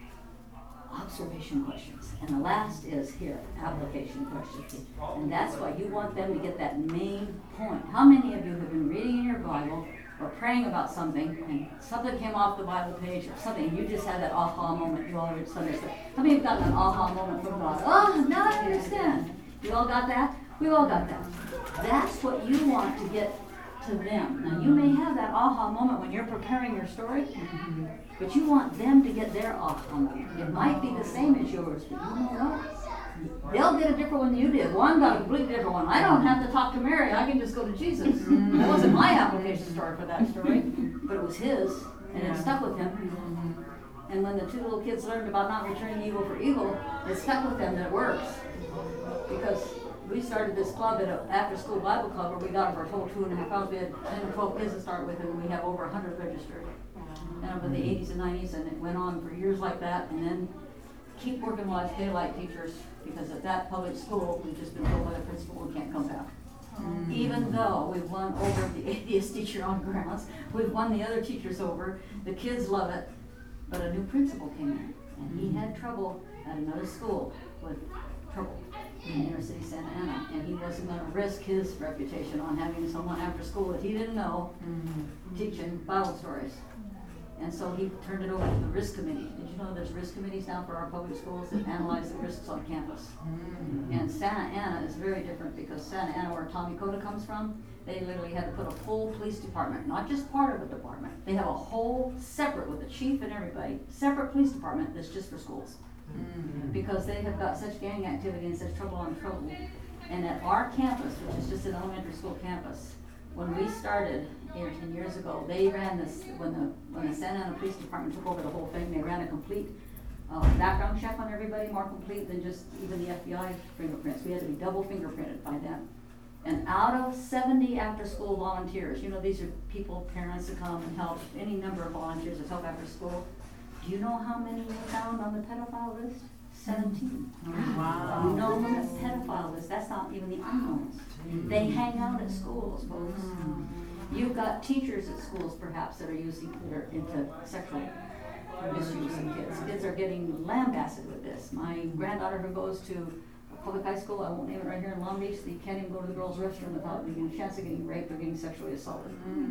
observation questions. And the last is here, application questions. And that's why you want them to get that main point. How many of you have been reading in your Bible or praying about something and something came off the Bible page or something and you just had that aha moment? You all read Sunday stuff. How many have gotten an aha moment from God? Oh, now I understand. You all got that? We all got that. That's what you want to get to them. Now you may have that aha moment when you're preparing your story, but you want them to get their aha moment. It might be the same as yours, but you know what? They'll get a different one than you did. One got a completely different one. I don't have to talk to Mary. I can just go to Jesus. That wasn't my application story for that story, but it was his, and it stuck with him. And when the 2 little kids learned about not returning evil for evil, it stuck with them that it works. Because we started this club at an after-school Bible club where we got over a total 2.5 hours. We had 10 or 12 kids to start with, and we have over 100 registered. And over the 80s and 90s, and it went on for years like that. And then keep working while it's daylight, teachers, because at that public school, we've just been told by the principal we can't come back. Even though we've won over the atheist teacher on grounds, we've won the other teachers over, the kids love it, but a new principal came in, and he had trouble at another school with trouble in inner city Santa Ana, and he wasn't going to risk his reputation on having someone after school that he didn't know teaching Bible stories. And so he turned it over to the risk committee. Did you know there's risk committees now for our public schools that analyze the risks on campus? And Santa Ana is very different because Santa Ana, where Tommy Cota comes from, they literally had to put a full police department, not just part of a department. They have a whole separate, with the chief and everybody, separate police department that's just for schools. Because they have got such gang activity and such trouble on trouble. And at our campus, which is just an elementary school campus, when we started 10 years ago, they ran this, when the Santa Ana Police Department took over the whole thing, they ran a complete background check on everybody, more complete than just even the FBI fingerprints. We had to be double fingerprinted by them. And out of 70 after-school volunteers, these are people, parents that come and help, any number of volunteers that help after school. Do you know how many we found on the pedophile list? 17. Wow. You know them as pedophile list. That's not even the unknowns. They hang out at schools, folks. You've got teachers at schools, perhaps, that are into sexual misuse of kids. Kids are getting lambasted with this. My granddaughter, who goes to a public high school, I won't name it right here in Long Beach, you can't even go to the girls' restroom without getting a chance of getting raped or getting sexually assaulted.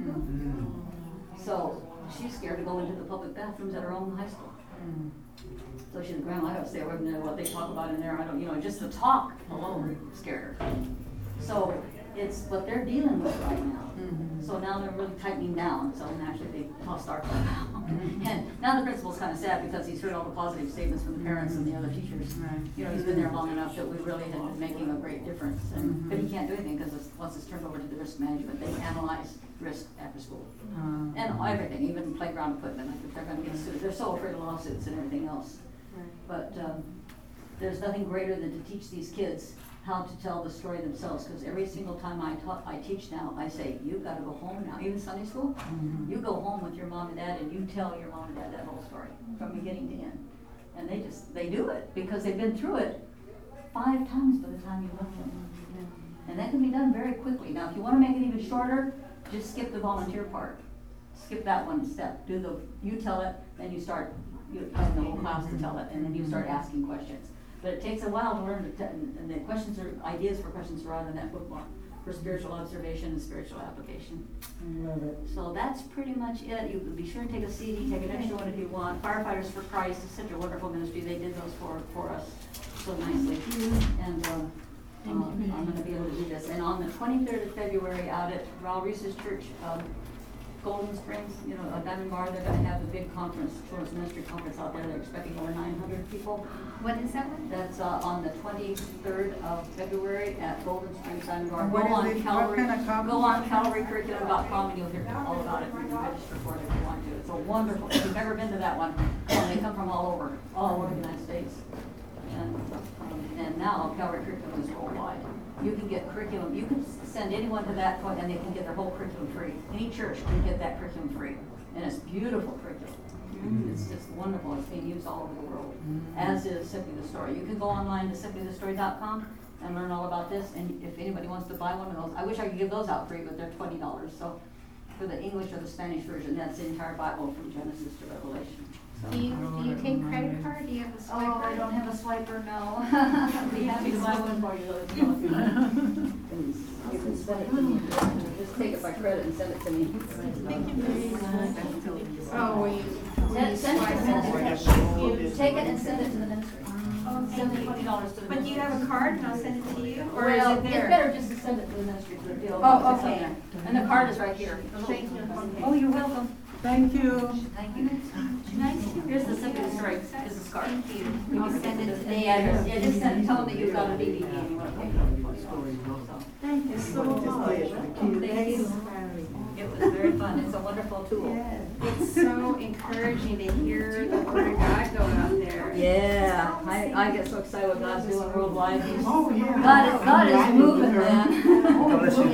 So she's scared to go into the public bathrooms at her own high school. So she's, Grandma, I don't stay away from what they talk about in there. I don't, just the talk alone scared her. So it's what they're dealing with right now. So now they're really tightening down. So naturally they tossed our club out. And now the principal's kind of sad because he's heard all the positive statements from the parents and the other teachers. He's been there long enough that we really have been making a great difference. But he can't do anything because once it's turned over to the risk management, they analyze risk after school. And everything, even playground equipment. Like if they're going to get sued, they're so afraid of lawsuits and everything else. But there's nothing greater than to teach these kids how to tell the story themselves, because every single time I teach now, I say, you've got to go home now, even Sunday school, you go home with your mom and dad and you tell your mom and dad that whole story from beginning to end. And they do it because they've been through it 5 times by the time you left them. And that can be done very quickly. Now, if you wanna make it even shorter, just skip the volunteer part. Skip that one step. You tell it, then you start, you have the whole class to tell it, and then you start asking questions. But it takes a while to learn, and the questions ideas for questions are on in that bookmark for spiritual observation and spiritual application. Love it. So that's pretty much it. You be sure to take a CD, take an extra one if you want. Firefighters for Christ is such a wonderful ministry. They did those for us so nicely. And I'm gonna be able to do this. And on the 23rd of February out at Raul Reese's church, Golden Springs, Diamond Bar, they're gonna have the big conference, children's ministry conference out there. They're expecting over 900 people. What is that one? That's on the 23rd of February at Golden Springs Diamond Bar. What Go is on it? What Calvary, kind of conference? go on CalvaryCurriculum.com and you'll hear all about it. You can register for it if you want to. It's a wonderful, if you've never been to that one, they come from all over the United States. And now Calvary Curriculum is worldwide. You can get curriculum, you can send anyone to that point and they can get their whole curriculum free. Any church can get that curriculum free. And it's beautiful curriculum. It's just wonderful. It's being used all over the world, as is Simply the Story. You can go online to simplythestory.com and learn all about this. And if anybody wants to buy one of those, I wish I could give those out free, but they're $20. So for the English or the Spanish version, that's the entire Bible from Genesis to Revelation. Do you take credit card? Do you have a swiper? Oh, I don't have a swiper, no. I'd be happy to buy one for you, though, if you want. You can send it to me. Just take it by credit and send it to me. Thank you very much. Oh, will you Send it to the ministry. Take it and send it to the ministry. Send the $20 to the ministry. But do you have a card and I'll send it to you? Or Well, is it it's there? better just to send it to the ministry to the deal. Oh, It's on okay. there. And the card is right here. Thank you. Oh, you're welcome. Thank you. Thank you. Here's the Simply the Story business card. Thank you. I'll send it to The address. Yeah, just tell them that you've got a DVD and you want to take it. Thank you so much. Thank you. It was very fun. It's a wonderful tool. It's so encouraging to hear the word of God go out there. Yeah, I get so excited what God's doing worldwide. Oh, yeah. God is moving, man. God bless you.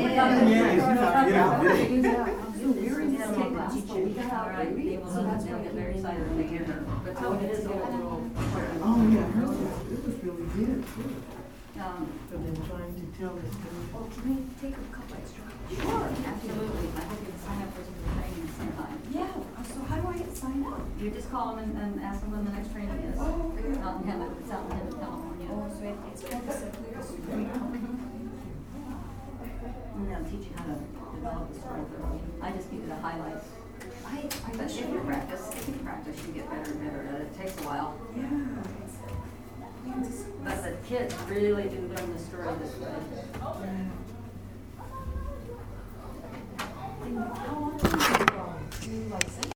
All right, they'll get very excited when they hear her. But tell them it is the whole world. Oh, yeah, it was really good, too. I've been trying to tell this Well, can we take a couple extra? Sure, absolutely. I hope you can sign up for some training sometime. Yeah, so how do I sign up? You just call them and ask them when the next training is. Oh, okay. Out in Hemet, it's out in Hemet, California. Oh, so it's called the Simply the Story. And they'll teach you how to develop the story thoroughly. I just give you the highlights. But if you practice, you get better and better at it. It takes a while. Yeah. But the kids really do learn the story this way. And how